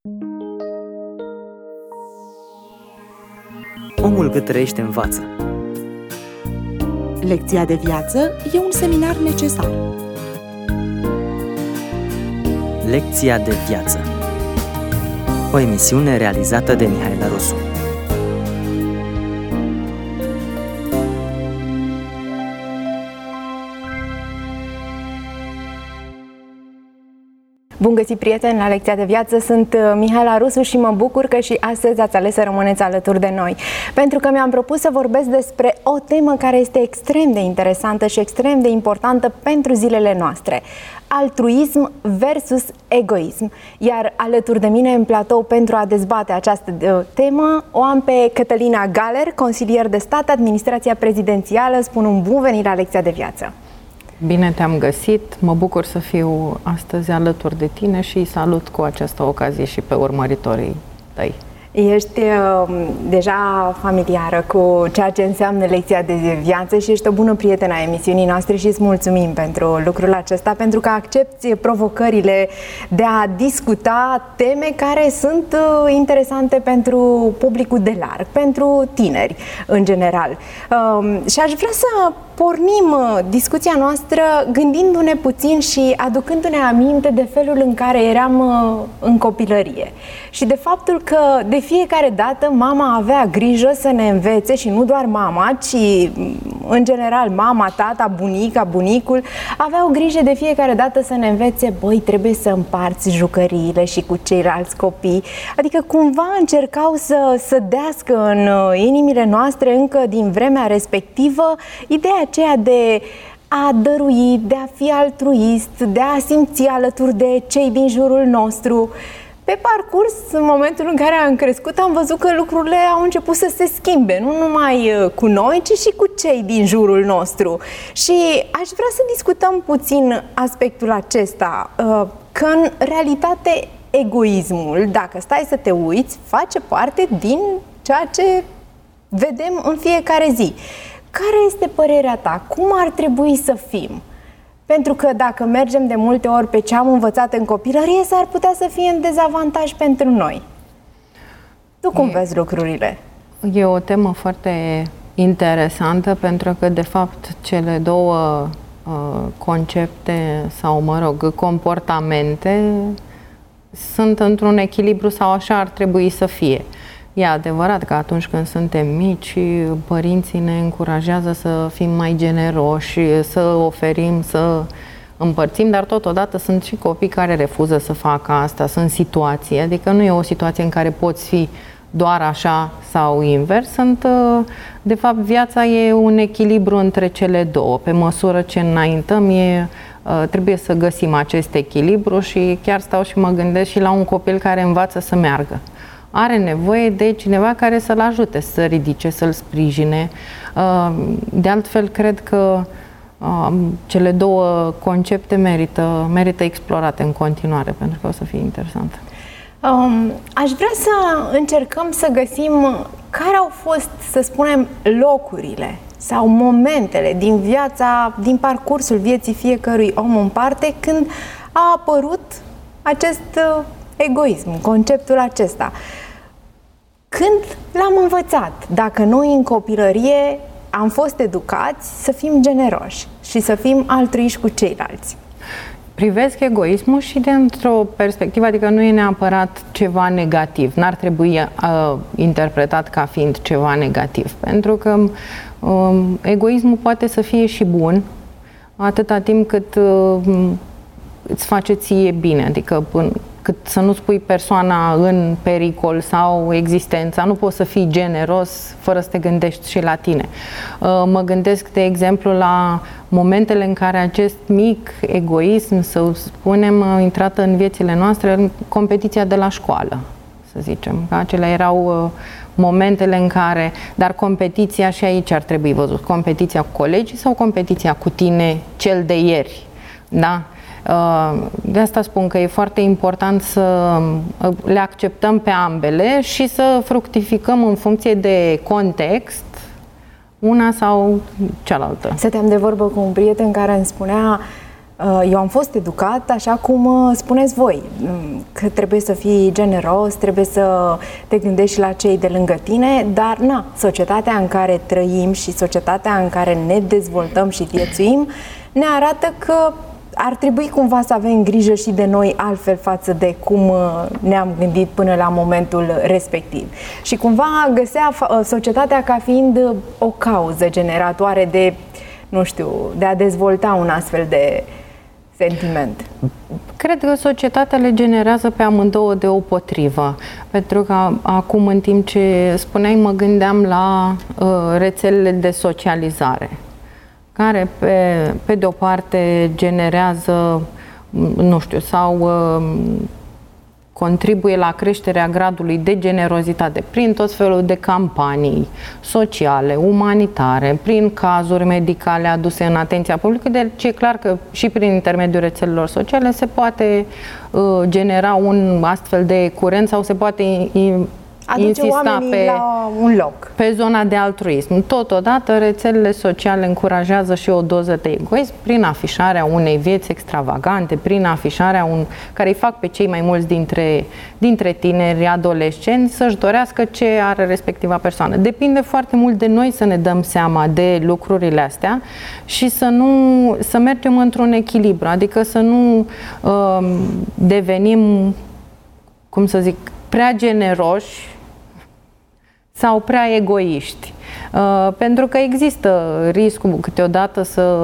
Omul cât trăiește învață. Lecția de viață e un seminar necesar. Lecția de viață. O emisiune realizată de Mihaela Rusu. Bun găsit, prieteni, la Lecția de Viață. Sunt Mihaela Rusu și mă bucur că și astăzi ați ales să rămâneți alături de noi. Pentru că mi-am propus să vorbesc despre o temă care este extrem de interesantă și extrem de importantă pentru zilele noastre. Altruism versus egoism. Iar alături de mine în platou pentru a dezbate această temă o am pe Cătălina Galer, consilier de stat, administrația prezidențială. Spun un bun venit la Lecția de Viață. Bine te-am găsit, mă bucur să fiu astăzi alături de tine și salut cu această ocazie și pe urmăritorii tăi. Ești deja familiară cu ceea ce înseamnă Lecția de Viață și ești o bună prietenă a emisiunii noastre și îți mulțumim pentru lucrul acesta, pentru că accepti provocările de a discuta teme care sunt interesante pentru publicul de larg, pentru tineri în general. Și aș vrea să pornim discuția noastră gândindu-ne puțin și aducându-ne aminte de felul în care eram în copilărie și de faptul că de fiecare dată mama avea grijă să ne învețe, și nu doar mama, ci în general mama, tata, bunica, bunicul aveau grijă de fiecare dată să ne învețe: băi, trebuie să împarți jucăriile și cu ceilalți copii. Adică cumva încercau să dească în inimile noastre încă din vremea respectivă ideea aceea de a dărui, de a fi altruist, de a simți alături de cei din jurul nostru. Pe parcurs, în momentul în care am crescut, am văzut că lucrurile au început să se schimbe, nu numai cu noi, ci și cu cei din jurul nostru. Și aș vrea să discutăm puțin aspectul acesta, că în realitate egoismul, dacă stai să te uiți, face parte din ceea ce vedem în fiecare zi. Care este părerea ta? Cum ar trebui să fim? Pentru că dacă mergem de multe ori pe ce am învățat în copilărie, s-ar putea să fie în dezavantaj pentru noi. Tu cum vezi lucrurile? E o temă foarte interesantă, pentru că, de fapt, cele două concepte sau, mă rog, comportamente sunt într-un echilibru, sau așa ar trebui să fie. E adevărat că atunci când suntem mici, părinții ne încurajează să fim mai generoși, să oferim, să împărțim, dar totodată sunt și copii care refuză să facă asta, sunt situații, adică nu e o situație în care poți fi doar așa sau invers, de fapt, viața e un echilibru între cele două. Pe măsură ce înaintăm, trebuie să găsim acest echilibru și chiar stau și mă gândesc și la un copil care învață să meargă. Are nevoie de cineva care să-l ajute, să ridice, să-l sprijine. De altfel, cred că cele două concepte merită explorate în continuare, pentru că o să fie interesant. Aș vrea să încercăm să găsim care au fost, să spunem, locurile sau momentele din viața, din parcursul vieții fiecărui om în parte, când a apărut acest egoism, conceptul acesta. Când l-am învățat? Dacă noi în copilărie am fost educați să fim generoși și să fim altruiști cu ceilalți. Privesc egoismul și dintr-o perspectivă, adică nu e neapărat ceva negativ, n-ar trebui interpretat ca fiind ceva negativ, pentru că egoismul poate să fie și bun, atâta timp cât îți face ție bine, adică cât să nu-ți pui persoana în pericol sau existența. Nu poți să fii generos fără să te gândești și la tine. Mă gândesc, de exemplu, la momentele în care acest mic egoism, să spunem, a intrat în viețile noastre, în competiția de la școală, să zicem. Acelea erau momentele în care, dar competiția și aici ar trebui văzut, competiția cu colegii sau competiția cu tine, cel de ieri, da? De asta spun că e foarte important să le acceptăm pe ambele și să fructificăm în funcție de context una sau cealaltă. Stăteam de vorbă cu un prieten care îmi spunea: Eu am fost educat așa cum spuneți voi, că trebuie să fii generos, trebuie să te gândești la cei de lângă tine, dar societatea în care trăim și societatea în care ne dezvoltăm și viețuim ne arată că ar trebui cumva să avem grijă și de noi altfel față de cum ne-am gândit până la momentul respectiv. Și cumva găsea societatea ca fiind o cauză generatoare de, de a dezvolta un astfel de sentiment. Cred că societatea le generează pe amândouă deopotrivă. Pentru că acum, în timp ce spuneai, mă gândeam la rețelele de socializare, care pe de o parte generează, sau contribuie la creșterea gradului de generozitate prin tot felul de campanii sociale, umanitare, prin cazuri medicale aduse în atenția publică. Deci e clar că și prin intermediul rețelelor sociale se poate genera un astfel de curent sau se poate insista la un loc. Pe zona de altruism. Totodată, rețelele sociale încurajează și o doză de egoism prin afișarea unei vieți extravagante, prin afișarea care îi fac pe cei mai mulți dintre tineri, adolescenți, să-și dorească ce are respectiva persoană. Depinde foarte mult de noi să ne dăm seama de lucrurile astea și să mergem într-un echilibru, adică să nu devenim, prea generoși sau prea egoiști. Pentru că există riscul câteodată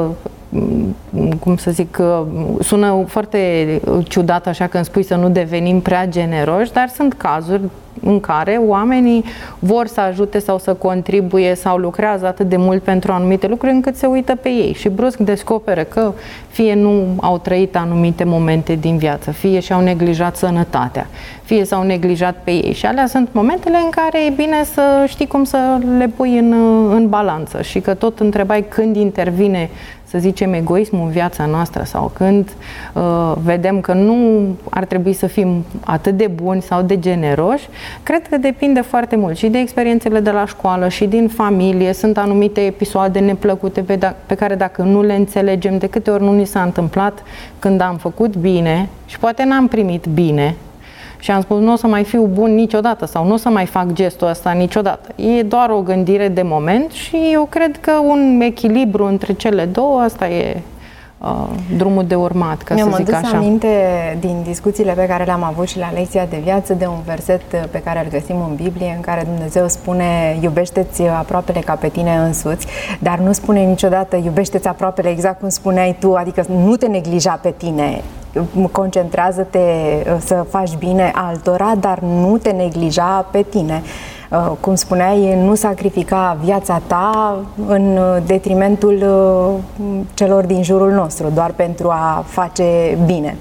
sună foarte ciudat așa când spui să nu devenim prea generoși, dar sunt cazuri în care oamenii vor să ajute sau să contribuie sau lucrează atât de mult pentru anumite lucruri încât se uită pe ei și brusc descoperă că fie nu au trăit anumite momente din viață, fie și-au neglijat sănătatea, fie s-au neglijat pe ei și alea sunt momentele în care e bine să știi cum să le pui în balanță și că tot întrebai când intervine, să zicem, egoismul în viața noastră sau când vedem că nu ar trebui să fim atât de buni sau de generoși, cred că depinde foarte mult și de experiențele de la școală și din familie. Sunt anumite episoade neplăcute pe care dacă nu le înțelegem, de câte ori nu ni s-a întâmplat când am făcut bine și poate n-am primit bine și am spus nu o să mai fiu bun niciodată sau nu o să mai fac gestul ăsta niciodată. E doar o gândire de moment și eu cred că un echilibru între cele două, asta e drumul de urmat, ca să zic așa. Mi-am adus aminte din discuțiile pe care le-am avut și la lecția de viață de un verset pe care îl găsim în Biblie, în care Dumnezeu spune iubește-ți aproapele ca pe tine însuți, dar nu spune niciodată iubește-ți aproapele exact cum spuneai tu, adică nu te neglija pe tine, concentrează-te să faci bine altora, dar nu te neglija pe tine. Cum spuneai, nu sacrifica viața ta în detrimentul celor din jurul nostru, doar pentru a face bine.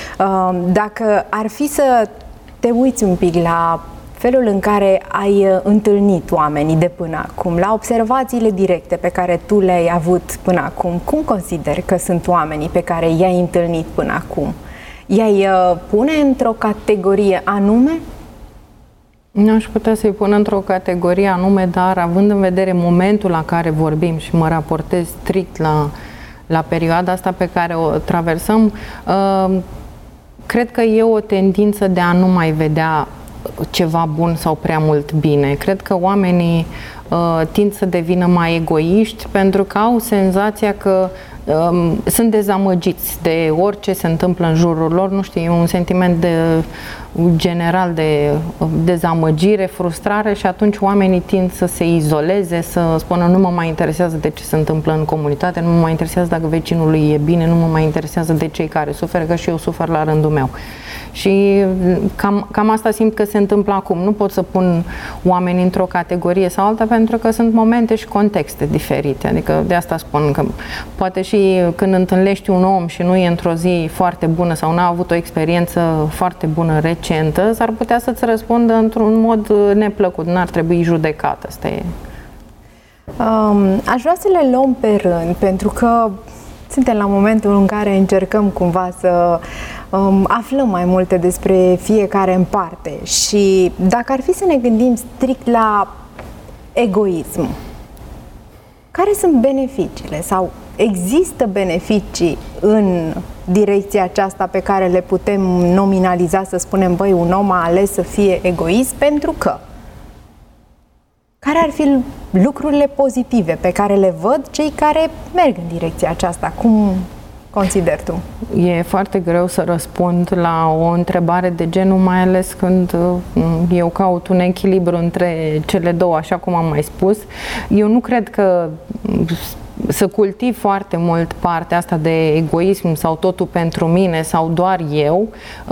Dacă ar fi să te uiți un pic la felul în care ai întâlnit oamenii de până acum, la observațiile directe pe care tu le-ai avut până acum, cum consideri că sunt oamenii pe care i-ai întâlnit până acum? I-ai pune într-o categorie anume? Nu aș putea să-i pun într-o categorie anume, dar având în vedere momentul la care vorbim și mă raportez strict la perioada asta pe care o traversăm, cred că e o tendință de a nu mai vedea ceva bun sau prea mult bine. Cred că oamenii tind să devină mai egoiști pentru că au senzația că sunt dezamăgiți de orice se întâmplă în jurul lor, nu știu, e un sentiment general de dezamăgire, frustrare și atunci oamenii tind să se izoleze, să spună nu mă mai interesează de ce se întâmplă în comunitate, nu mă mai interesează dacă vecinului e bine, nu mă mai interesează de cei care suferă, că și eu sufăr la rândul meu. Și cam asta simt că se întâmplă acum. Nu pot să pun oamenii într-o categorie sau alta pentru că sunt momente și contexte diferite. Adică de asta spun că poate și când întâlnești un om și nu e într-o zi foarte bună sau n-a avut o experiență foarte bună recentă, s-ar putea să-ți răspundă într-un mod neplăcut. N-ar trebui judecat. Asta e. Aș vrea să le luăm pe rând, pentru că suntem la momentul în care încercăm cumva să aflăm mai multe despre fiecare în parte și dacă ar fi să ne gândim strict la egoism, care sunt beneficiile sau există beneficii în direcția aceasta pe care le putem nominaliza, să spunem, băi, un om a ales să fie egoist pentru că? Care ar fi lucrurile pozitive pe care le văd cei care merg în direcția aceasta? Cum consideri tu? E foarte greu să răspund la o întrebare de genul, mai ales când eu caut un echilibru între cele două, așa cum am mai spus. Eu nu cred că să cultiv foarte mult partea asta de egoism sau totul pentru mine sau doar eu,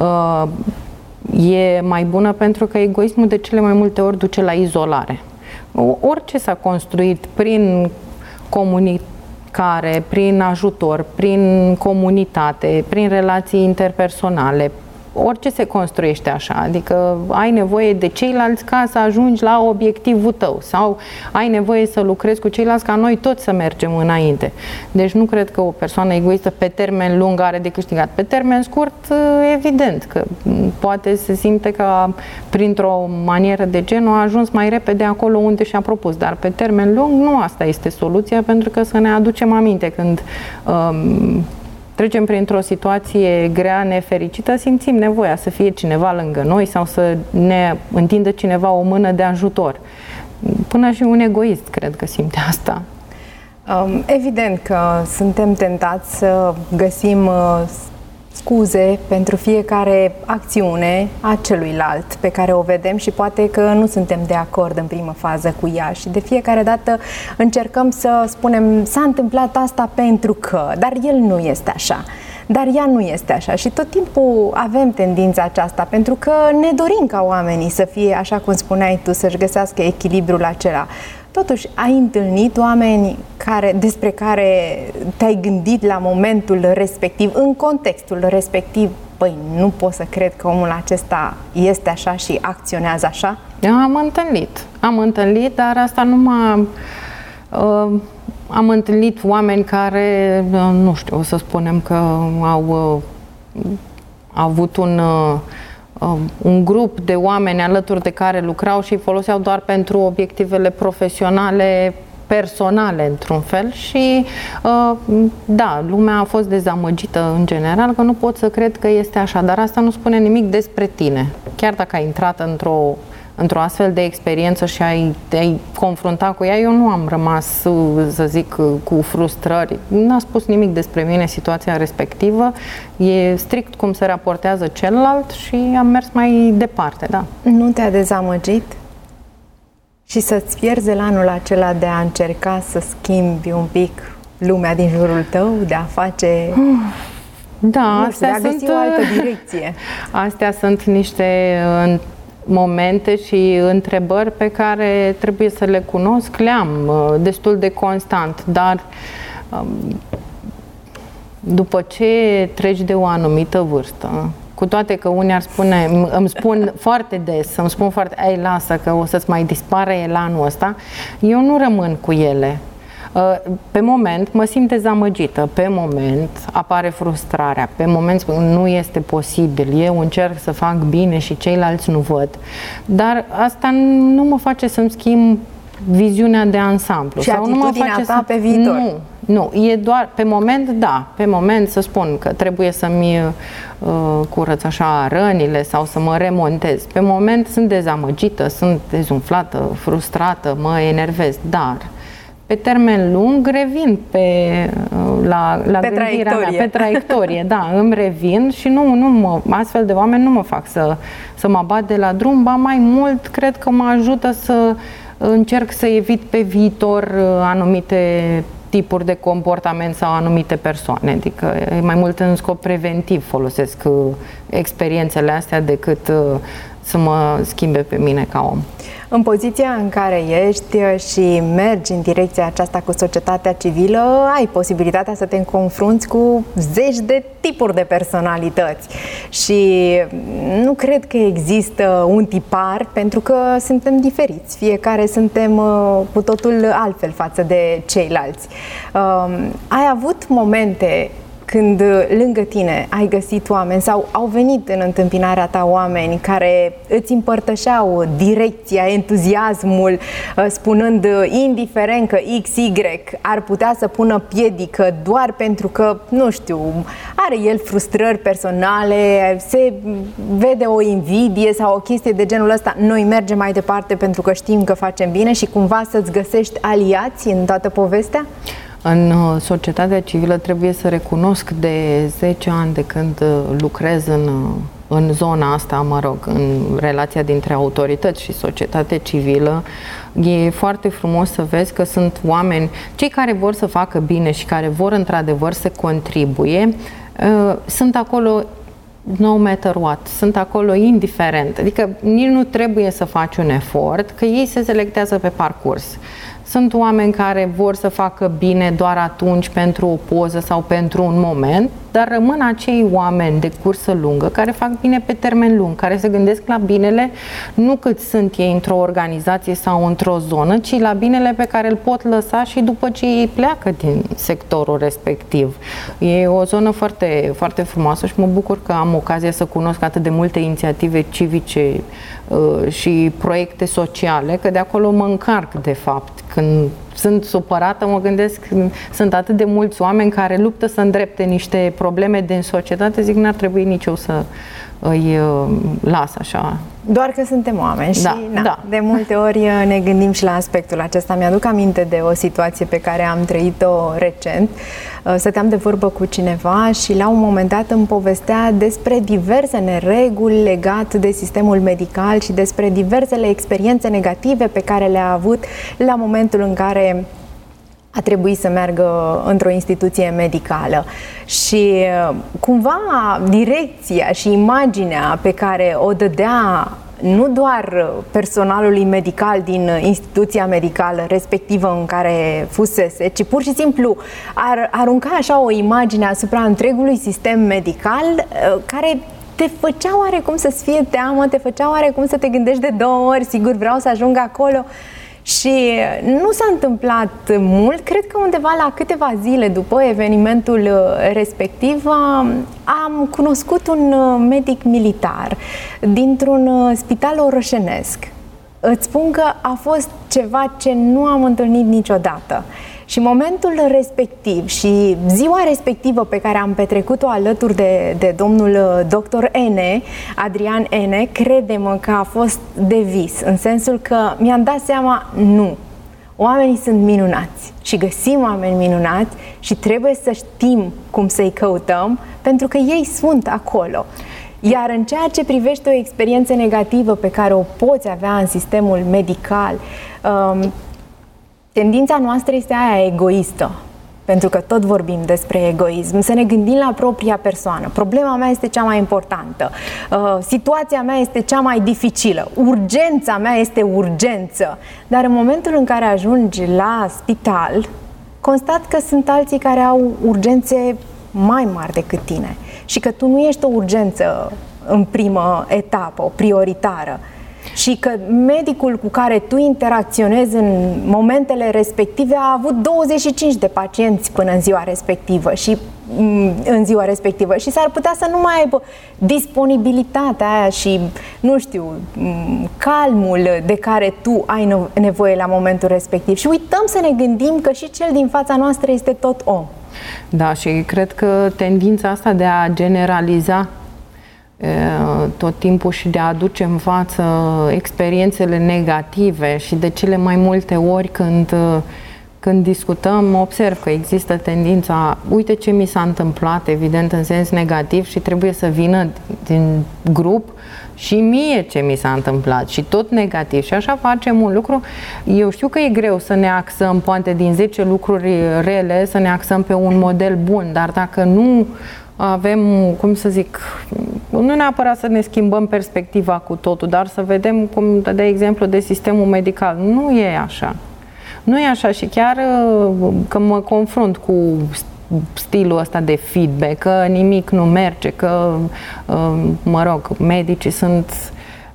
e mai bună, pentru că egoismul de cele mai multe ori duce la izolare. Orice s-a construit prin comunicare, prin ajutor, prin comunitate, prin relații interpersonale, orice se construiește așa, adică ai nevoie de ceilalți ca să ajungi la obiectivul tău sau ai nevoie să lucrezi cu ceilalți ca noi toți să mergem înainte. Deci nu cred că o persoană egoistă pe termen lung are de câștigat. Pe termen scurt, evident că poate se simte că printr-o manieră de genul a ajuns mai repede acolo unde și-a propus, dar pe termen lung nu asta este soluția, pentru că să ne aducem aminte când trecem printr-o situație grea, nefericită, simțim nevoia să fie cineva lângă noi sau să ne întindă cineva o mână de ajutor. Până și un egoist cred că simte asta. Evident că suntem tentați să găsim scuze pentru fiecare acțiune a celuilalt pe care o vedem și poate că nu suntem de acord în primă fază cu ea și de fiecare dată încercăm să spunem s-a întâmplat asta pentru că, dar el nu este așa. Dar ea nu este așa și tot timpul avem tendința aceasta pentru că ne dorim ca oamenii să fie, așa cum spuneai tu, să-și găsească echilibrul acela. Totuși, ai întâlnit oameni despre care te-ai gândit la momentul respectiv, în contextul respectiv, păi nu pot să cred că omul acesta este așa și acționează așa? Am întâlnit, dar asta nu m-a... Am întâlnit oameni care, nu știu, o să spunem că au avut un grup de oameni alături de care lucrau și îi foloseau doar pentru obiectivele profesionale, personale, într-un fel. Și da, lumea a fost dezamăgită în general, că nu pot să cred că este așa, dar asta nu spune nimic despre tine. Chiar dacă ai intrat într-o astfel de experiență și te-ai confruntat cu ea, eu nu am rămas, să zic, cu frustrări. N-a spus nimic despre mine situația respectivă. E strict cum se raportează celălalt și am mers mai departe, da. Nu te-a dezamăgit? Și să-ți pierzi anul acela de a încerca să schimbi un pic lumea din jurul tău, de a face... Da, de a găsi o altă direcție. Astea sunt niște momente și întrebări pe care trebuie să le cunosc, le-am destul de constant, dar după ce treci de o anumită vârstă, cu toate că unii îmi spun foarte des, ei, lasă că o să-ți mai dispară elanul ăsta, eu nu rămân cu ele. Pe moment mă simt dezamăgită, pe moment apare frustrarea, pe moment spun nu este posibil, eu încerc să fac bine și ceilalți nu văd, dar asta nu mă face să-mi schimb viziunea de ansamblu. Și atitudinea ta pe viitor. Nu, e doar pe moment, da, pe moment să spun că trebuie să-mi curăț așa rănile sau să mă remontez. Pe moment sunt dezamăgită, sunt dezumflată, frustrată, mă enervez, dar pe termen lung revin la gândirea mea, pe traiectorie, da, îmi revin și astfel de oameni nu mă fac să mă abat de la drum, ba mai mult cred că mă ajută să încerc să evit pe viitor anumite tipuri de comportament sau anumite persoane, adică mai mult în scop preventiv folosesc experiențele astea decât să mă schimbe pe mine ca om. În poziția în care ești și mergi în direcția aceasta cu societatea civilă, ai posibilitatea să te confrunți cu zeci de tipuri de personalități și nu cred că există un tipar, pentru că suntem diferiți, fiecare suntem cu totul altfel față de ceilalți. Ai avut momente când lângă tine ai găsit oameni sau au venit în întâmpinarea ta oameni care îți împărtășeau direcția, entuziasmul, spunând indiferent că XY ar putea să pună piedică doar pentru că, nu știu, are el frustrări personale, se vede o invidie sau o chestie de genul ăsta, noi mergem mai departe pentru că știm că facem bine și cumva să-ți găsești aliați în toată povestea? În societatea civilă trebuie să recunosc de 10 ani de când lucrez în zona asta, mă rog, în relația dintre autorități și societate civilă, e foarte frumos să vezi că sunt oameni, cei care vor să facă bine și care vor într-adevăr să contribuie, sunt acolo no matter what, sunt acolo indiferent, adică nici nu trebuie să faci un efort, că ei se selectează pe parcurs. Sunt oameni care vor să facă bine doar atunci pentru o poză sau pentru un moment, dar rămân acei oameni de cursă lungă care fac bine pe termen lung, care se gândesc la binele nu cât sunt ei într-o organizație sau într-o zonă, ci la binele pe care îl pot lăsa și după ce ei pleacă din sectorul respectiv. E o zonă foarte, foarte frumoasă și mă bucur că am ocazia să cunosc atât de multe inițiative civice și proiecte sociale, că de acolo mă încarc de fapt. Când sunt supărată, mă gândesc, sunt atât de mulți oameni care luptă să îndrepte niște probleme din societate, zic, n-ar trebui nici eu să îi las așa. Doar că suntem oameni și da. De multe ori ne gândim și la aspectul acesta. Mi-aduc aminte de o situație pe care am trăit-o recent. Stăteam de vorbă cu cineva și la un moment dat îmi povestea despre diverse nereguli legate de sistemul medical și despre diversele experiențe negative pe care le-a avut la momentul în care a trebuit să meargă într-o instituție medicală. Și cumva direcția și imaginea pe care o dădea nu doar personalului medical din instituția medicală respectivă în care fusese, ci pur și simplu arunca așa o imagine asupra întregului sistem medical care te făcea oarecum să-ți fie teamă, te făcea oarecum să te gândești de 2 ori, sigur vreau să ajung acolo. Și nu s-a întâmplat mult, cred că undeva la câteva zile după evenimentul respectiv am cunoscut un medic militar dintr-un spital orășenesc. Îți spun că a fost ceva ce nu am întâlnit niciodată. Și momentul respectiv și ziua respectivă pe care am petrecut-o alături de domnul doctor Ene, Adrian Ene, crede-mă că a fost de vis, în sensul că mi-am dat seama, nu, oamenii sunt minunați și găsim oameni minunați și trebuie să știm cum să-i căutăm, pentru că ei sunt acolo. Iar în ceea ce privește o experiență negativă pe care o poți avea în sistemul medical, tendința noastră este aia egoistă, pentru că tot vorbim despre egoism, să ne gândim la propria persoană. Problema mea este cea mai importantă, situația mea este cea mai dificilă, urgența mea este urgență. Dar în momentul în care ajungi la spital, constat că sunt alții care au urgențe mai mari decât tine și că tu nu ești o urgență în primă etapă, o prioritară. Și că medicul cu care tu interacționezi în momentele respective a avut 25 de pacienți până în ziua respectivă și s-ar putea să nu mai aibă disponibilitatea aia și, nu știu, calmul de care tu ai nevoie la momentul respectiv. Și uităm să ne gândim că și cel din fața noastră este tot om. Da, și cred că tendința asta de a generaliza tot timpul și de a aduce în față experiențele negative și de cele mai multe ori când discutăm, observ că există tendința, uite ce mi s-a întâmplat, evident în sens negativ și trebuie să vină din grup și mie ce mi s-a întâmplat și tot negativ și așa facem un lucru. Eu știu că e greu să ne axăm, poate din 10 lucruri rele, să ne axăm pe un model bun, dar dacă nu avem, cum să zic, nu neapărat să ne schimbăm perspectiva cu totul, dar să vedem, cum de exemplu, de sistemul medical. Nu e așa. Nu e așa și chiar când mă confrunt cu stilul ăsta de feedback, că nimic nu merge, că, mă rog, medicii sunt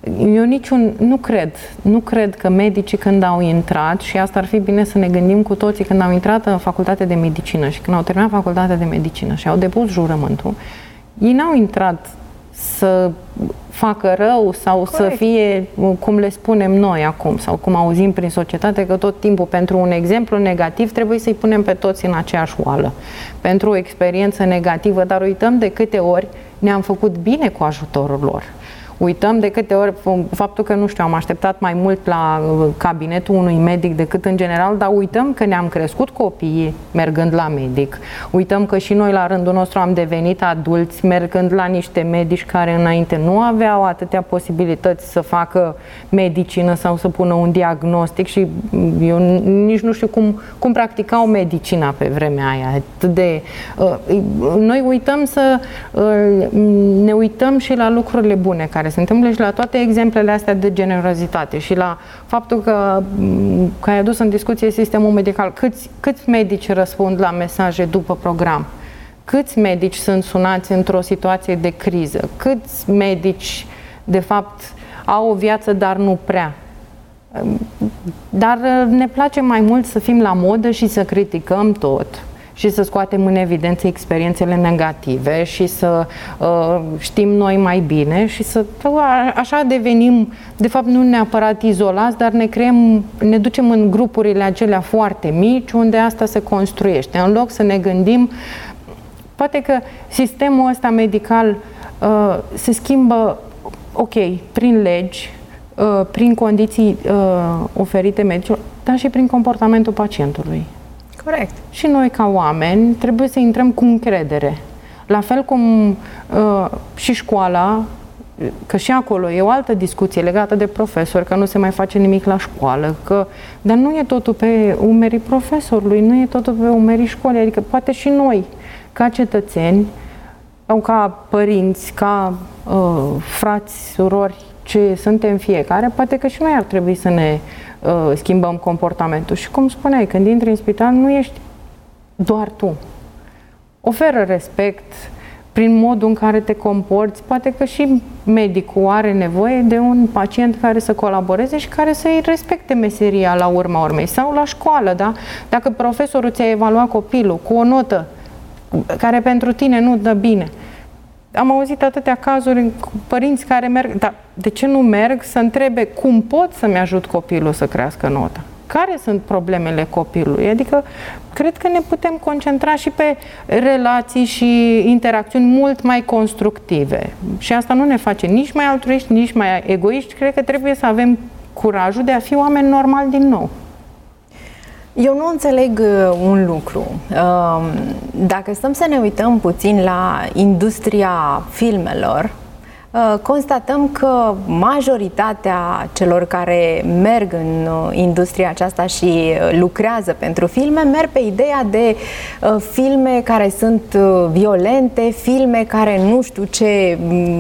Eu nu cred că medicii când au intrat, și asta ar fi bine să ne gândim cu toții, când au intrat în facultatea de medicină și când au terminat facultatea de medicină și au depus jurământul, ei n-au intrat să facă rău sau Corect. Să fie, cum le spunem noi acum, sau cum auzim prin societate, că tot timpul pentru un exemplu negativ trebuie să-i punem pe toți în aceeași oală. Pentru o experiență negativă, dar uităm de câte ori ne-am făcut bine cu ajutorul lor. Uităm de câte ori faptul că, nu știu, am așteptat mai mult la cabinetul unui medic decât în general, dar uităm că ne-am crescut copiii mergând la medic. Uităm că și noi la rândul nostru am devenit adulți mergând la niște medici care înainte nu aveau atâtea posibilități să facă medicină sau să pună un diagnostic și eu nici nu știu cum practicau medicina pe vremea aia. Noi uităm ne uităm și la lucrurile bune care se întâmplă și la toate exemplele astea de generozitate și la faptul că ai adus în discuție sistemul medical. Câți medici răspund la mesaje după program? Câți medici sunt sunați într-o situație de criză? Câți medici, de fapt, au o viață, dar nu prea? Dar ne place mai mult să fim la modă și să criticăm tot și să scoatem în evidență experiențele negative și să știm noi mai bine și așa devenim, de fapt nu neapărat izolați, dar ne ducem în grupurile acelea foarte mici unde asta se construiește. În loc să ne gândim, poate că sistemul ăsta medical se schimbă, ok, prin legi, prin condiții oferite medicilor, dar și prin comportamentul pacientului. Corect. Și noi, ca oameni, trebuie să intrăm cu încredere. La fel cum și școala, că și acolo e o altă discuție legată de profesori, că nu se mai face nimic la școală, dar nu e totul pe umerii profesorului, nu e totul pe umerii școlii, adică poate și noi, ca cetățeni, sau ca părinți, ca frați, surori, ce suntem fiecare, poate că și noi ar trebui să ne schimbăm comportamentul. Și cum spuneai, când intri în spital, nu ești doar tu. Oferă respect prin modul în care te comporți. Poate că și medicul are nevoie de un pacient care să colaboreze și care să-i respecte meseria la urma urmei. Sau la școală, da? Dacă profesorul ți-a evaluat copilul cu o notă care pentru tine nu dă bine. Am auzit atâtea cazuri cu părinți care merg, dar de ce nu merg să întrebe cum pot să-mi ajut copilul să crească nota? Care sunt problemele copilului? Adică, cred că ne putem concentra și pe relații și interacțiuni mult mai constructive. Și asta nu ne face nici mai altruiști, nici mai egoiști. Cred că trebuie să avem curajul de a fi oameni normali din nou. Eu nu înțeleg un lucru. Dacă stăm să ne uităm puțin la industria filmelor, constatăm că majoritatea celor care merg în industria aceasta și lucrează pentru filme merg pe ideea de filme care sunt violente, filme care nu știu ce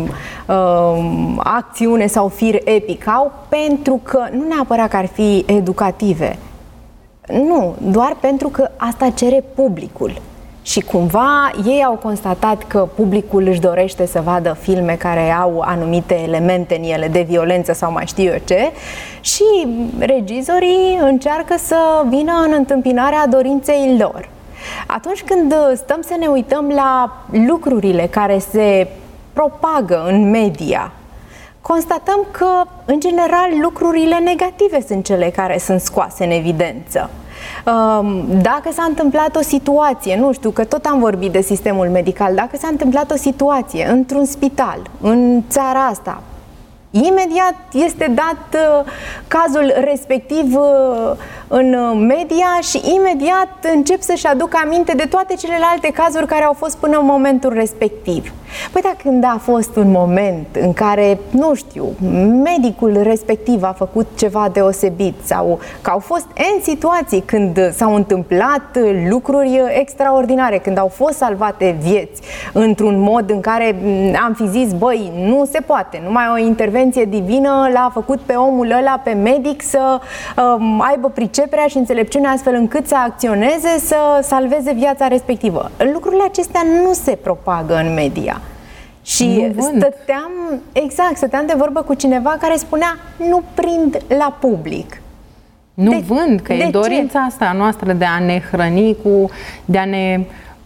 acțiune sau fir epic au, pentru că nu neapărat că ar fi educative. Nu, doar pentru că asta cere publicul. Și cumva ei au constatat că publicul își dorește să vadă filme care au anumite elemente în ele de violență sau mai știu eu ce, și regizorii încearcă să vină în întâmpinarea dorinței lor. Atunci când stăm să ne uităm la lucrurile care se propagă în media, constatăm că, în general, lucrurile negative sunt cele care sunt scoase în evidență. Dacă s-a întâmplat o situație, nu știu, că tot am vorbit de sistemul medical, dacă s-a întâmplat o situație într-un spital, în țara asta, imediat este dat cazul respectiv în media și imediat încep să-și aducă aminte de toate celelalte cazuri care au fost până în momentul respectiv. Păi dacă când a fost un moment în care, nu știu, medicul respectiv a făcut ceva deosebit sau că au fost N situații când s-au întâmplat lucruri extraordinare, când au fost salvate vieți într-un mod în care am fi zis, băi, nu se poate, numai o intervenție divină l-a făcut pe omul ăla, pe medic, să aibă priceperea și înțelepciunea astfel încât să acționeze, să salveze viața respectivă. Lucrurile acestea nu se propagă în media. Și stăteam de vorbă cu cineva care spunea nu prind la public. Nu vând, că e dorința asta noastră de a ne hrăni de a ne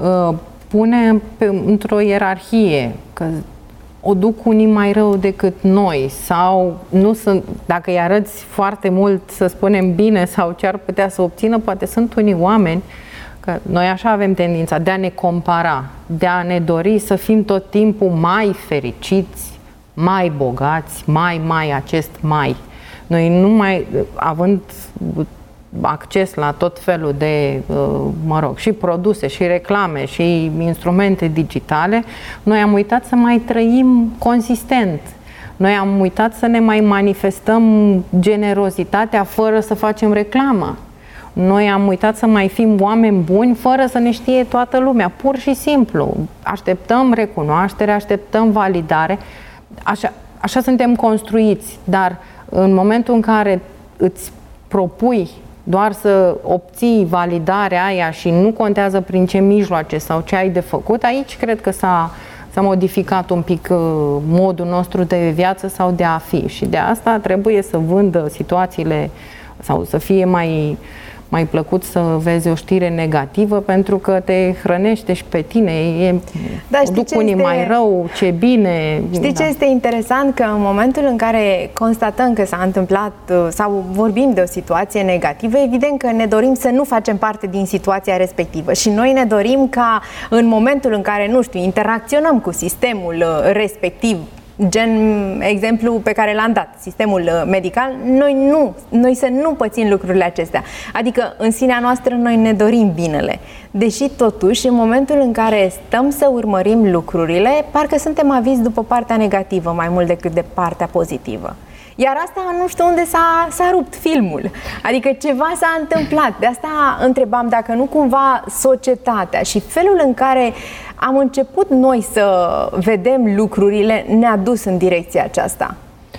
pune într-o ierarhie, că o duc unii mai rău decât noi sau nu sunt, dacă îi arăți foarte mult, să spunem, bine sau ce ar putea să obțină, poate sunt unii oameni, că noi așa avem tendința de a ne compara, de a ne dori să fim tot timpul mai fericiți, mai bogați, mai. Noi nu mai, având acces la tot felul de, și produse, și reclame, și instrumente digitale, noi am uitat să mai trăim consistent. Noi am uitat să ne mai manifestăm generozitatea fără să facem reclamă. Noi am uitat să mai fim oameni buni fără să ne știe toată lumea, pur și simplu. Așteptăm recunoaștere, așteptăm validare. Așa suntem construiți, dar în momentul în care îți propui doar să obții validarea aia și nu contează prin ce mijloace sau ce ai de făcut, aici cred că s-a modificat un pic modul nostru de viață sau de a fi. Și de asta trebuie să vândă situațiile sau să fie mai plăcut să vezi o știre negativă, pentru că te hrănește și pe tine. O duc unii mai rău, ce bine. Știi ce este interesant? Că în momentul în care constatăm că s-a întâmplat sau vorbim de o situație negativă, evident că ne dorim să nu facem parte din situația respectivă și noi ne dorim ca în momentul în care, nu știu, interacționăm cu sistemul respectiv, gen exemplu pe care l-am dat, sistemul medical, noi să nu pățim lucrurile acestea. Adică în sinea noastră noi ne dorim binele. Deși totuși în momentul în care stăm să urmărim lucrurile, parcă suntem avizi după partea negativă mai mult decât de partea pozitivă. Iar asta nu știu unde s-a rupt filmul. Adică ceva s-a întâmplat. De asta întrebam dacă nu cumva societatea și felul în care am început noi să vedem lucrurile ne-a dus în direcția aceasta.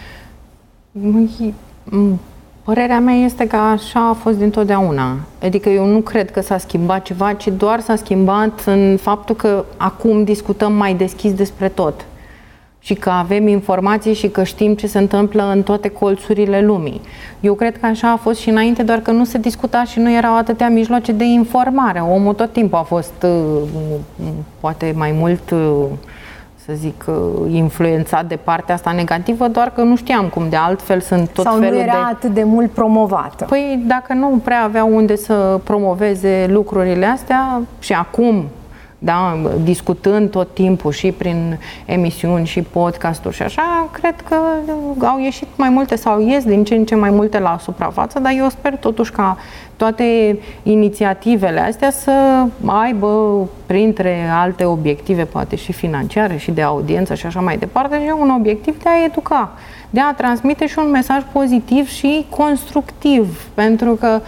Părerea mea este că așa a fost dintotdeauna. Adică eu nu cred că s-a schimbat ceva, ci doar s-a schimbat în faptul că acum discutăm mai deschis despre tot. Și că avem informații și că știm ce se întâmplă în toate colțurile lumii. Eu cred că așa a fost și înainte, doar că nu se discuta și nu erau atâtea mijloace de informare. Omul tot timpul a fost, poate mai mult, să zic, influențat de partea asta negativă, doar că nu știam cum, de altfel sunt tot sau felul de... Sau nu era atât de mult promovată. Păi dacă nu prea avea unde să promoveze lucrurile astea și acum, da, discutând tot timpul și prin emisiuni și podcasturi și așa, cred că au ieșit mai multe sau ies din ce în ce mai multe la suprafață, dar eu sper totuși ca toate inițiativele astea să aibă, printre alte obiective, poate și financiare și de audiență și așa mai departe, și un obiectiv de a educa, de a transmite și un mesaj pozitiv și constructiv, pentru că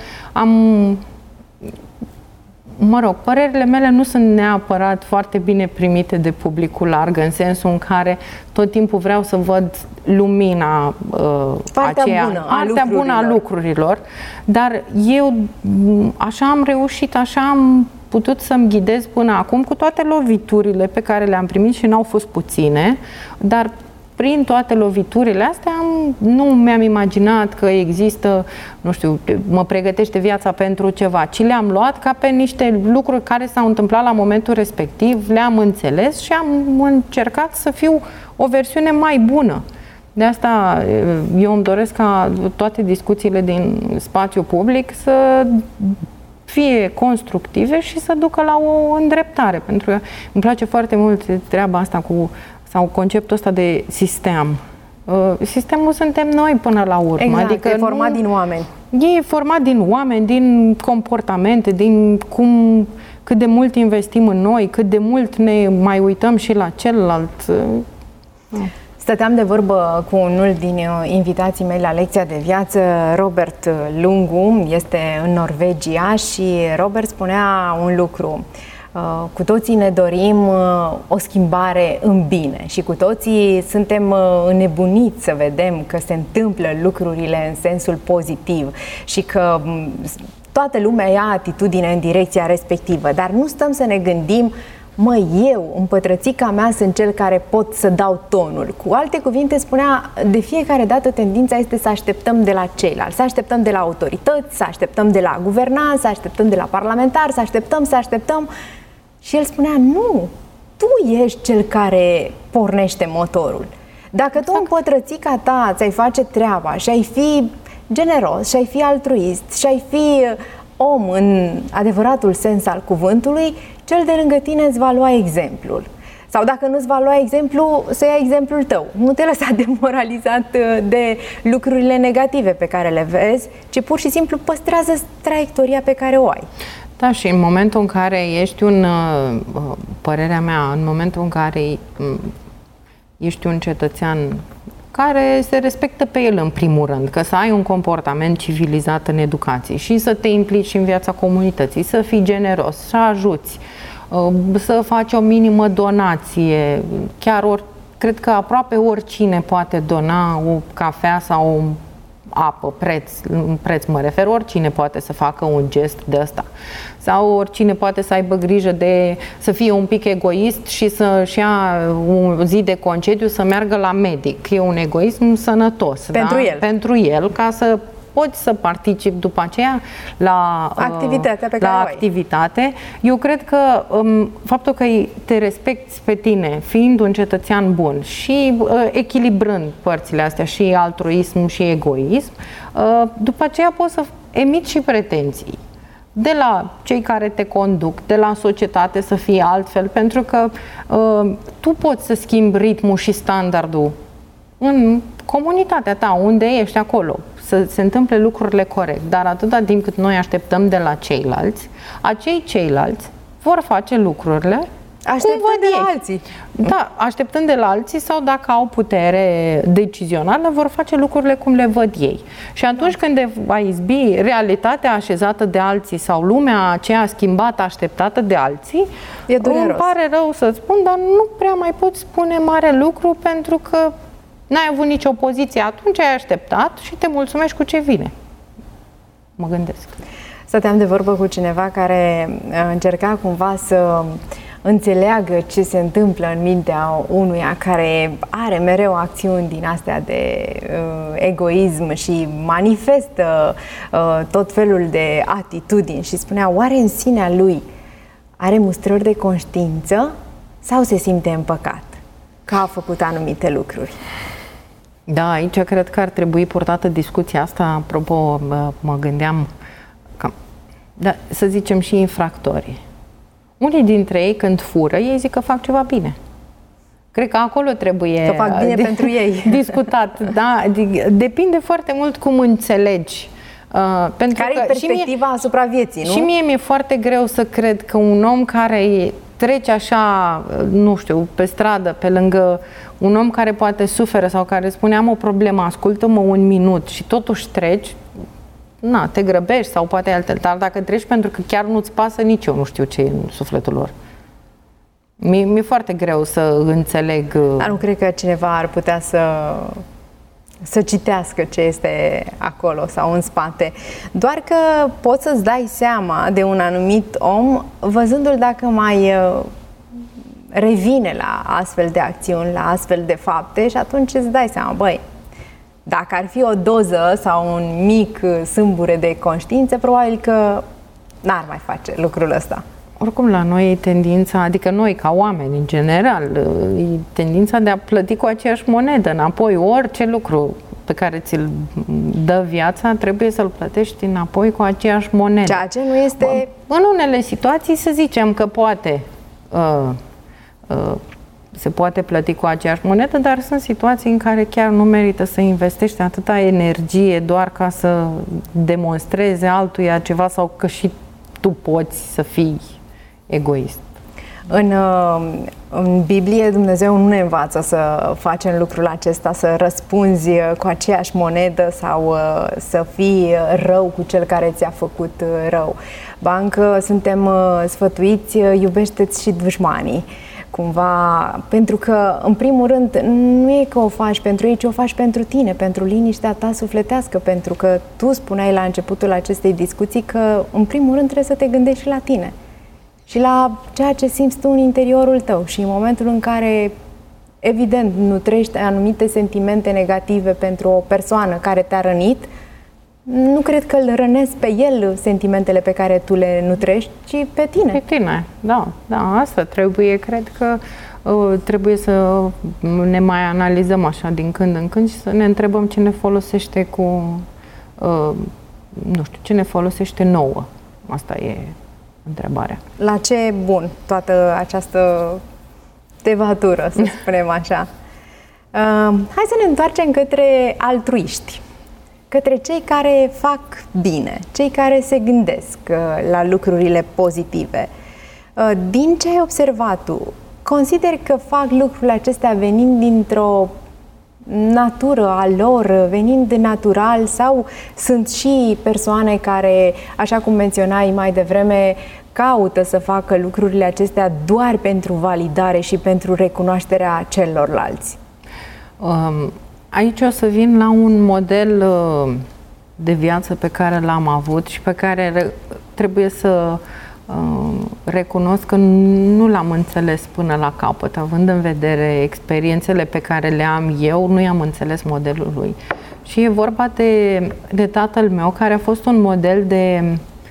părerile mele nu sunt neapărat foarte bine primite de publicul larg, în sensul în care tot timpul vreau să văd lumina partea bună a lucrurilor, dar eu așa am reușit, așa am putut să-mi ghidez până acum cu toate loviturile pe care le-am primit și n-au fost puține, dar prin toate loviturile astea nu mi-am imaginat că există, nu știu, mă pregătește viața pentru ceva, ci le-am luat ca pe niște lucruri care s-au întâmplat la momentul respectiv, le-am înțeles și am încercat să fiu o versiune mai bună. De asta eu îmi doresc ca toate discuțiile din spațiu public să fie constructive și să ducă la o îndreptare, pentru că îmi place foarte mult treaba asta sau conceptul ăsta de sistem. Sistemul suntem noi până la urmă. Exact, adică e format din oameni. E format din oameni, din comportamente, din cât de mult investim în noi, cât de mult ne mai uităm și la celălalt. Stăteam de vorbă cu unul din invitații mei la lecția de viață, Robert Lungu, este în Norvegia, și Robert spunea un lucru. Cu toții ne dorim o schimbare în bine și cu toții suntem înnebuniți să vedem că se întâmplă lucrurile în sensul pozitiv și că toată lumea ia atitudine în direcția respectivă, dar nu stăm să ne gândim măi, eu, împătrățica mea, sunt cel care pot să dau tonul. Cu alte cuvinte, spunea, de fiecare dată tendința este să așteptăm de la ceilalți, să așteptăm de la autorități, să așteptăm de la guvernanți, să așteptăm de la parlamentari, să așteptăm. Și el spunea, nu, tu ești cel care pornește motorul. Dacă tu în pătrățica ta ți-ai face treaba și ai fi generos, și ai fi altruist, și ai fi om în adevăratul sens al cuvântului, cel de lângă tine îți va lua exemplul. Sau dacă nu îți va lua exemplu, să ia exemplul tău. Nu te lăsa demoralizat de lucrurile negative pe care le vezi, ci pur și simplu păstrează traiectoria pe care o ai. Da, și în momentul în care ești părerea mea, în momentul în care ești un cetățean care se respectă pe el în primul rând, că să ai un comportament civilizat în educație și să te implici în viața comunității, să fii generos, să ajuți, să faci o minimă donație, cred că aproape oricine poate dona o cafea sau o apă, preț mă refer, oricine poate să facă un gest de ăsta. Sau oricine poate să aibă grijă să fie un pic egoist și să-și ia o zi de concediu să meargă la medic. E un egoism sănătos. Pentru el, ca să poți să participi după aceea la activitatea pe care activitate. Eu cred că faptul că te respecti pe tine, fiind un cetățean bun și echilibrând părțile astea, și altruism și egoism, după aceea poți să emiți și pretenții de la cei care te conduc, de la societate să fie altfel, pentru că tu poți să schimbi ritmul și standardul în comunitatea ta, unde ești acolo, să se întâmple lucrurile corect, dar atâta timp cât noi așteptăm de la ceilalți, acei ceilalți vor face lucrurile așteptând de la alții. Da, așteptând de la alții, sau dacă au putere decizională, vor face lucrurile cum le văd ei. Și atunci când va izbi realitatea așezată de alții sau lumea aceea schimbată, așteptată de alții, îmi pare rău să spun, dar nu prea mai pot spune mare lucru, pentru că n-ai avut nicio poziție atunci, ai așteptat și te mulțumești cu ce vine. Mă gândesc. Stăteam de vorbă cu cineva care încerca cumva să înțeleagă ce se întâmplă în mintea unuia care are mereu acțiuni din astea de egoism și manifestă tot felul de atitudini, și spunea, oare în sinea lui are mustrări de conștiință sau se simte împăcat că a făcut anumite lucruri? Da, aici cred că ar trebui purtată discuția asta. Apropo, mă gândeam că, da, să zicem, și infractorii. Unii dintre ei, când fură, ei zic că fac ceva bine. Cred că acolo trebuie că fac bine pentru ei. Discutat. Da? Depinde foarte mult cum înțelegi. Care e perspectiva asupra vieții, nu? Și mie mi-e foarte greu să cred că un om care trece așa, nu știu, pe stradă, pe lângă un om care poate suferă sau care spune, am o problemă, ascultă-mă un minut, și totuși treci, te grăbești sau poate altfel. Dar dacă treci pentru că chiar nu-ți pasă, nici eu nu știu ce e în sufletul lor. Mi-e foarte greu să înțeleg. Dar nu cred că cineva ar putea să citească ce este acolo sau în spate. Doar că poți să-ți dai seama de un anumit om văzându-l dacă mai revine la astfel de acțiuni, la astfel de fapte, și atunci îți dai seama, băi, dacă ar fi o doză sau un mic sâmbure de conștiință, probabil că n-ar mai face lucrul ăsta. Oricum, la noi e tendința, adică noi ca oameni în general, e tendința de a plăti cu aceeași monedă înapoi. Orice lucru pe care ți-l dă viața, trebuie să-l plătești înapoi cu aceeași monedă. Ceea ce nu este... În unele situații să zicem că poate se poate plăti cu aceeași monedă, dar sunt situații în care chiar nu merită să investești atâta energie doar ca să demonstreze altuia ceva, sau că și tu poți să fii egoist. În Biblie Dumnezeu nu ne învață să facem lucrul acesta, să răspunzi cu aceeași monedă sau să fii rău cu cel care ți-a făcut rău. Ba încă suntem sfătuiți, iubește-ți și dușmanii. Cumva, pentru că, în primul rând, nu e că o faci pentru ei, ci o faci pentru tine, pentru liniștea ta sufletească, pentru că tu spuneai la începutul acestei discuții că, în primul rând, trebuie să te gândești și la tine. și la ceea ce simți tu în interiorul tău. Și în momentul în care, evident, nutrești anumite sentimente negative pentru o persoană care te-a rănit, nu cred că îl rănesc pe el sentimentele pe care tu le nutrești, ci pe tine. Pe tine, da, asta trebuie, cred că trebuie să ne mai analizăm așa din când în când și să ne întrebăm ce ne folosește ce ne folosește nouă. Asta e întrebarea. La ce bun toată această tevatură, să spunem așa. Hai să ne întoarcem către altruiști, către cei care fac bine, cei care se gândesc la lucrurile pozitive. Din ce ai observat tu, consideri că fac lucrurile acestea venind dintr-o natură a lor, venind natural, sau sunt și persoane care, așa cum menționai mai devreme, caută să facă lucrurile acestea doar pentru validare și pentru recunoașterea celorlalți? Aici o să vin la un model de viață pe care l-am avut și pe care trebuie să recunosc că nu l-am înțeles până la capăt. Având în vedere experiențele pe care le am eu, nu i-am înțeles modelul lui. Și e vorba de tatăl meu, care a fost un model de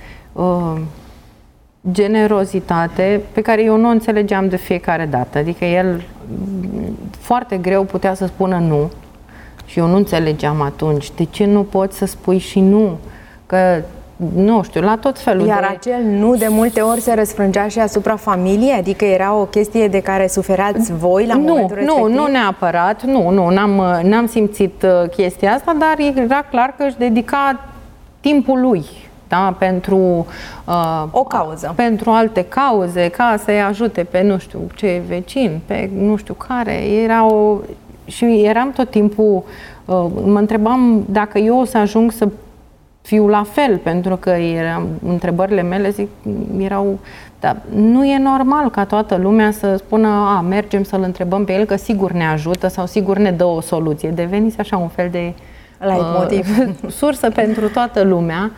generozitate pe care eu nu o înțelegeam de fiecare dată. Adică el foarte greu putea să spună nu și eu nu înțelegeam atunci. De ce nu poți să spui și nu? Că nu știu, la tot felul Iar acel nu de multe ori se răsfrângea și asupra familiei? Adică era o chestie de care suferați voi la momentul respectiv? Nu neapărat, n-am simțit chestia asta, dar era clar că își dedica timpul lui, da, pentru o cauză. Pentru alte cauze, ca să-i ajute pe nu știu ce vecin, pe nu știu care. Și eram tot timpul, mă întrebam dacă eu o să ajung să fiu la fel, pentru că întrebările mele erau, dar nu e normal ca toată lumea să spună, mergem să-l întrebăm pe el că sigur ne ajută sau sigur ne dă o soluție. Devenise așa un fel de sursă pentru toată lumea.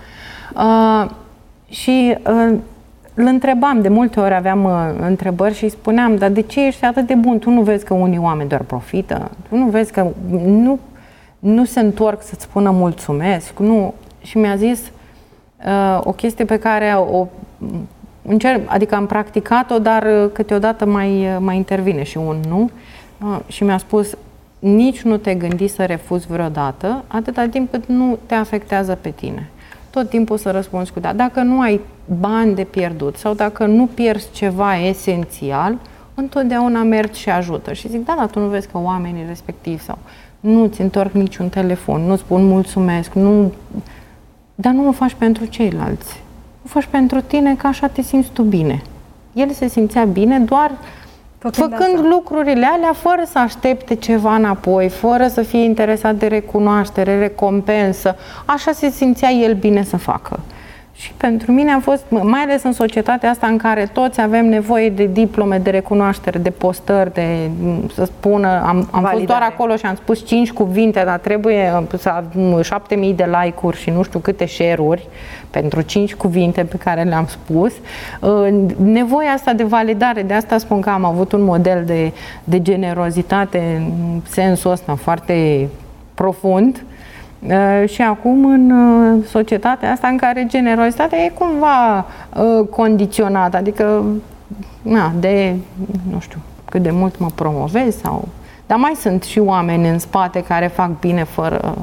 Și îl întrebam, de multe ori aveam întrebări și spuneam, dar de ce ești atât de bun? Tu nu vezi că unii oameni doar profită? Tu nu vezi că nu se întorc să-ți spună mulțumesc? Nu. Și mi-a zis o chestie pe care o încerc, adică am practicat-o, dar câteodată mai intervine și un nu. Și mi-a spus, nici nu te gândi să refuzi vreodată, atâta timp cât nu te afectează pe tine. Tot timpul să răspunzi cu da. Dacă nu ai bani de pierdut sau dacă nu pierzi ceva esențial, întotdeauna mergi și ajută. Și zic, dar tu nu vezi că oamenii respectivi sau nu-ți întorc niciun telefon, nu spun mulțumesc, dar nu o faci pentru ceilalți. O faci pentru tine, că așa te simți tu bine. El se simțea bine doar făcând lucrurile alea fără să aștepte ceva înapoi, fără să fie interesat de recunoaștere, recompensă. Așa se simțea el bine să facă. Și pentru mine a fost, mai ales în societatea asta în care toți avem nevoie de diplome, de recunoaștere, de postări, de să spună, am fost doar acolo și am spus 5 cuvinte, dar trebuie să am 7000 de like-uri și nu știu câte share-uri pentru 5 cuvinte pe care le-am spus. Nevoia asta de validare, de asta spun că am avut un model de generozitate în sensul ăsta foarte profund. Și acum în societatea asta în care generozitatea e cumva condiționată, adică de nu știu cât de mult mă promovez sau... Dar mai sunt și oameni în spate care fac bine fără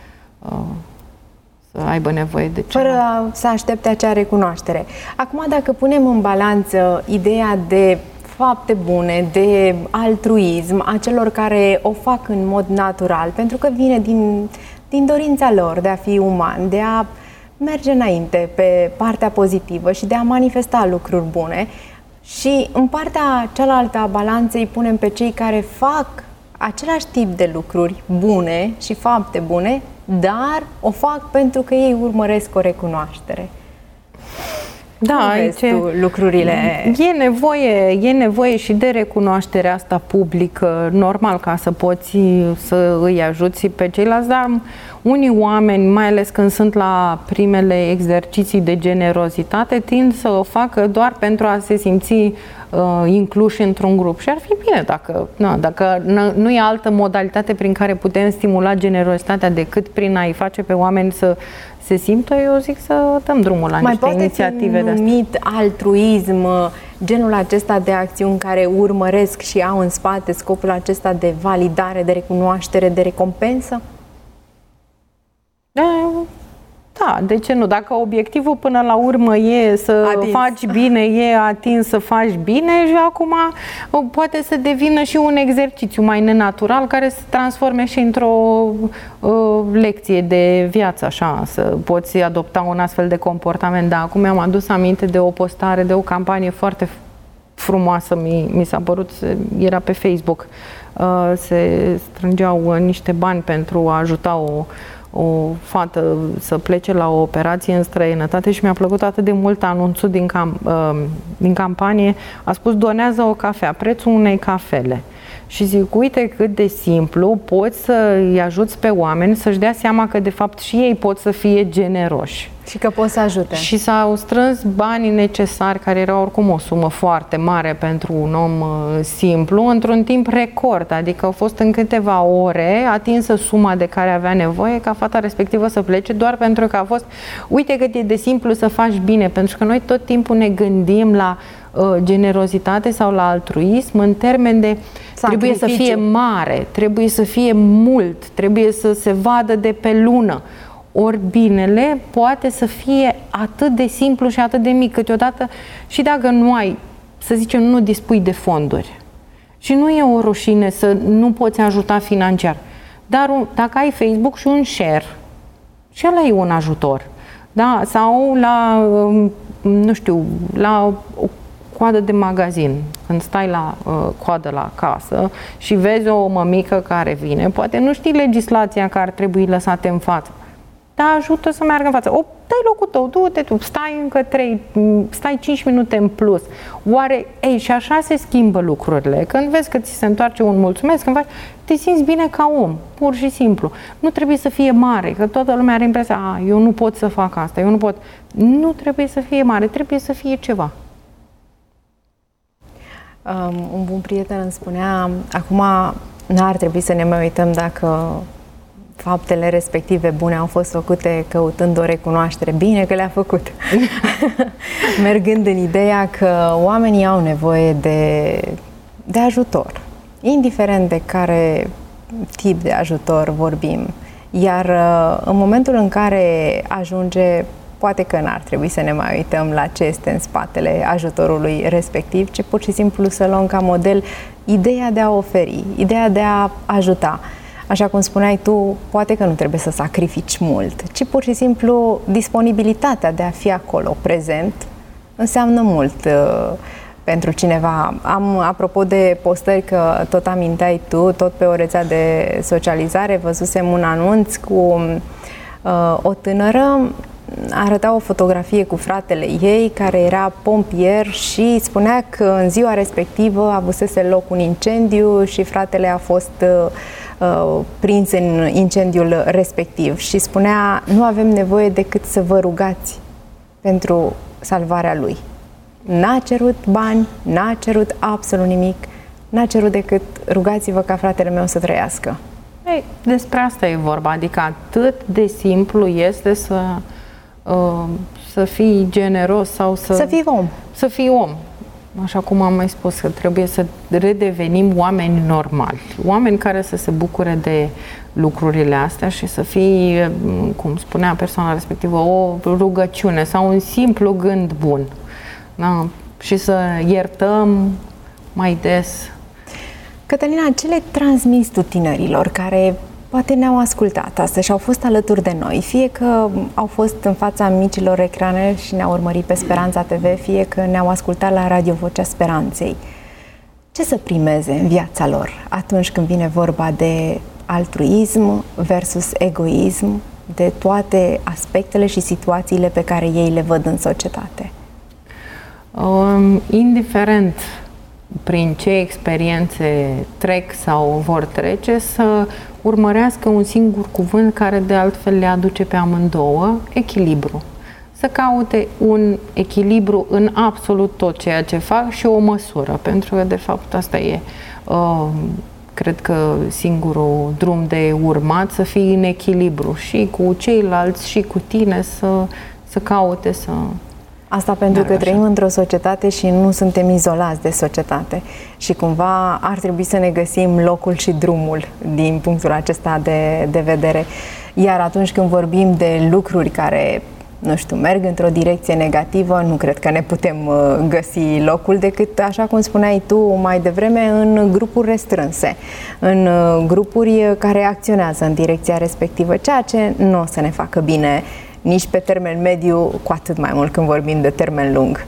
să aibă nevoie de ceva. Fără să aștepte acea recunoaștere. Acum, dacă punem în balanță ideea de fapte bune, de altruism a celor care o fac în mod natural, pentru că vine din dorința lor de a fi uman, de a merge înainte pe partea pozitivă și de a manifesta lucruri bune, și în partea cealaltă a balanței punem pe cei care fac același tip de lucruri bune și fapte bune, dar o fac pentru că ei urmăresc o recunoaștere. Da, vezi tu lucrurile? E nevoie și de recunoașterea asta publică, normal, ca să poți să îi ajuți pe ceilalți, dar unii oameni, mai ales când sunt la primele exerciții de generozitate, tind să o facă doar pentru a se simți incluși într-un grup. Și ar fi bine dacă nu e altă modalitate prin care putem stimula generozitatea decât prin a-i face pe oameni să se simtă, eu zic să dăm drumul la niște inițiative. Mai poate fi numit altruism, genul acesta de acțiuni care urmăresc și au în spate scopul acesta de validare, de recunoaștere, de recompensă? Da, de ce nu? Dacă obiectivul până la urmă e să faci bine, e atins să faci bine, și acum poate să devină și un exercițiu mai nenatural care să transforme și într-o lecție de viață, așa, să poți adopta un astfel de comportament. Dar acum mi-am adus aminte de o postare, de o campanie foarte frumoasă, mi s-a părut, era pe Facebook. Se strângeau niște bani pentru a ajuta o fată să plece la o operație în străinătate și mi-a plăcut atât de mult anunțul din campanie. A spus: donează o cafea, prețul unei cafele. Și zic, uite cât de simplu poți să-i ajuți pe oameni să-și dea seama că de fapt și ei pot să fie generoși. Și că pot să ajute. Și s-au strâns banii necesari, care erau oricum o sumă foarte mare pentru un om simplu, într-un timp record. Adică au fost în câteva ore atinsă suma de care avea nevoie ca fata respectivă să plece, doar pentru că a fost, uite cât e de simplu să faci bine, pentru că noi tot timpul ne gândim la generozitate sau la altruism în termen de trebuie să fie mare, trebuie să fie mult, trebuie să se vadă de pe lună. Ori binele poate să fie atât de simplu și atât de mic câteodată, și dacă nu ai, să zicem, nu dispui de fonduri. Și nu e o rușine să nu poți ajuta financiar. Dar dacă ai Facebook și un share, și ăla e un ajutor. Da? Sau la, nu știu, la o coadă de magazin, când stai la coadă la casă și vezi o mămică care vine, poate nu știi legislația care ar trebui lăsate în față, dar ajută să meargă în față. Dai locul tău, du-te tu, stai 5 minute în plus. Oare, și așa se schimbă lucrurile. Când vezi că ți se întoarce un mulțumesc, când faci, te simți bine ca om, pur și simplu. Nu trebuie să fie mare, că toată lumea are impresia, eu nu pot să fac asta, eu nu pot. Nu trebuie să fie mare, trebuie să fie ceva. Un bun prieten îmi spunea, acum n-ar trebui să ne mai uităm dacă faptele respective bune au fost făcute căutând o recunoaștere. Bine că le-a făcut. Mergând în ideea că oamenii au nevoie de ajutor, indiferent de care tip de ajutor vorbim. Iar în momentul în care ajunge, poate că n-ar trebui să ne mai uităm la ce este în spatele ajutorului respectiv, ci pur și simplu să luăm ca model ideea de a oferi, ideea de a ajuta. Așa cum spuneai tu, poate că nu trebuie să sacrifici mult, ci pur și simplu disponibilitatea de a fi acolo, prezent, înseamnă mult pentru cineva. Apropo de postări, că tot aminteai tu, tot pe o rețea de socializare, văzusem un anunț cu o tânără, arăta o fotografie cu fratele ei, care era pompier, și spunea că în ziua respectivă avusese loc un incendiu și fratele a fost prins în incendiul respectiv. Și spunea, nu avem nevoie decât să vă rugați pentru salvarea lui. N-a cerut bani, n-a cerut absolut nimic, n-a cerut decât rugați-vă ca fratele meu să trăiască. Despre asta e vorba, adică atât de simplu este să fii generos sau să fii om. Să fii om. Așa cum am mai spus, că trebuie să redevenim oameni normali, oameni care să se bucure de lucrurile astea și să fie, cum spunea persoana respectivă, o rugăciune sau un simplu gând bun. Da? Și să iertăm mai des. Cătălina, ce le transmiți tu tinerilor care poate ne-au ascultat astăzi și au fost alături de noi, fie că au fost în fața micilor ecrane și ne-au urmărit pe Speranța TV, fie că ne-au ascultat la Radio Vocea Speranței? Ce să primeze în viața lor atunci când vine vorba de altruism versus egoism, de toate aspectele și situațiile pe care ei le văd în societate? Indiferent prin ce experiențe trec sau vor trece, să urmărească un singur cuvânt care de altfel le aduce pe amândouă: echilibru. Să caute un echilibru în absolut tot ceea ce fac și o măsură, pentru că de fapt asta e, cred că, singurul drum de urmat, să fii în echilibru și cu ceilalți și cu tine, să caute să... Asta pentru că trăim într-o societate și nu suntem izolați de societate și cumva ar trebui să ne găsim locul și drumul din punctul acesta de vedere. Iar atunci când vorbim de lucruri care, nu știu, merg într-o direcție negativă, nu cred că ne putem găsi locul decât, așa cum spuneai tu mai devreme, în grupuri restrânse, în grupuri care acționează în direcția respectivă, ceea ce nu o să ne facă bine nici pe termen mediu, cu atât mai mult când vorbim de termen lung.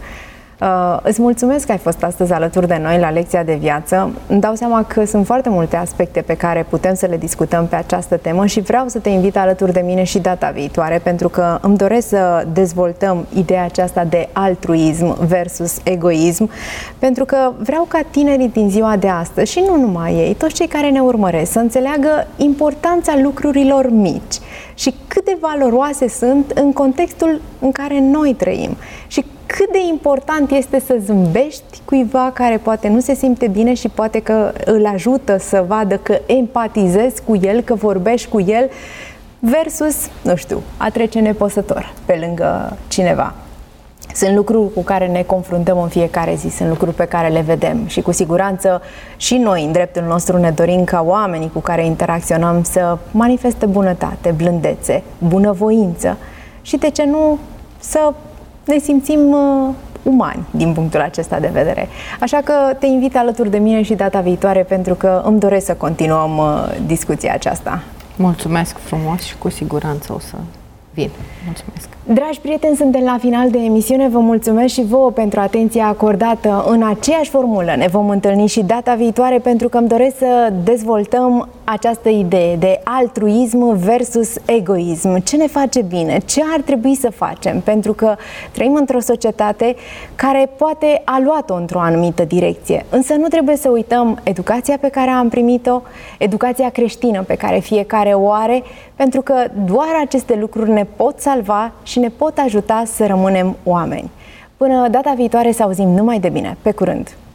Îți mulțumesc că ai fost astăzi alături de noi la Lecția de Viață. Îmi dau seama că sunt foarte multe aspecte pe care putem să le discutăm pe această temă și vreau să te invit alături de mine și data viitoare, pentru că îmi doresc să dezvoltăm ideea aceasta de altruism versus egoism, pentru că vreau ca tinerii din ziua de astăzi, și nu numai ei, toți cei care ne urmăresc, să înțeleagă importanța lucrurilor mici și cât de valoroase sunt în contextul în care noi trăim și cât de important este să zâmbești cuiva care poate nu se simte bine și poate că îl ajută să vadă că empatizezi cu el, că vorbești cu el, versus, nu știu, a trece nepăsător pe lângă cineva. Sunt lucruri cu care ne confruntăm în fiecare zi, sunt lucruri pe care le vedem și cu siguranță și noi, în dreptul nostru, ne dorim ca oamenii cu care interacționăm să manifeste bunătate, blândețe, bunăvoință și, de ce nu, să ne simțim umani din punctul acesta de vedere. Așa că te invit alături de mine și data viitoare, pentru că îmi doresc să continuăm discuția aceasta. Mulțumesc frumos și cu siguranță o să vin. Mulțumesc! Dragi prieteni, suntem la final de emisiune. Vă mulțumesc și vouă pentru atenția acordată. În aceeași formulă ne vom întâlni și data viitoare, pentru că îmi doresc să dezvoltăm această idee de altruism versus egoism. Ce ne face bine? Ce ar trebui să facem? Pentru că trăim într-o societate care poate a luat-o într-o anumită direcție. Însă nu trebuie să uităm educația pe care am primit-o, educația creștină pe care fiecare o are, pentru că doar aceste lucruri ne pot salva și ne pot ajuta să rămânem oameni. Până data viitoare, să auzim numai de bine. Pe curând!